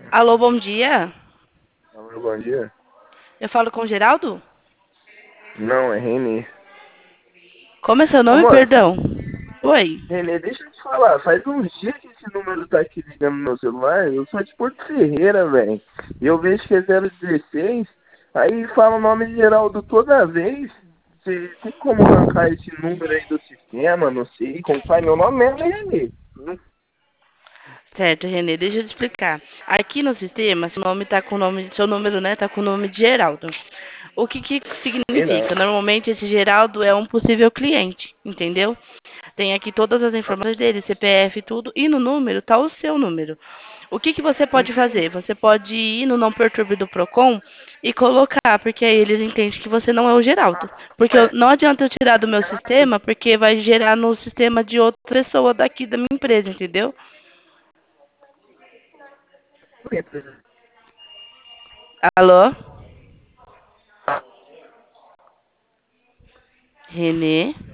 Alô, bom dia. Alô, bom dia. Eu falo com o Geraldo? Não, é Renê. Como é seu Ô, nome, moço, perdão? Oi. Renê, deixa eu te falar. Faz uns dias que esse número tá aqui ligando no meu celular. Eu sou de Porto Ferreira, velho. E eu vejo que é 016. Aí fala o nome de Geraldo toda vez. Você tem como arrancar esse número aí do sistema? Não sei. Como faz? Meu nome mesmo é Renê. Não Certo, Renê, deixa eu te explicar. Aqui no sistema, seu nome tá com o nome, seu número, né, tá com o nome de Geraldo. O que que sei não. significa? Normalmente esse Geraldo é um possível cliente, entendeu? Tem aqui todas as informações dele, CPF e tudo, e no número tá o seu número. O que que você pode fazer? Você pode ir no Não Perturbe do Procon e colocar, porque aí eles entendem que você não é o Geraldo. Porque não adianta eu tirar do meu sistema, porque vai gerar no sistema de outra pessoa daqui da minha empresa, entendeu? Alô? Renê?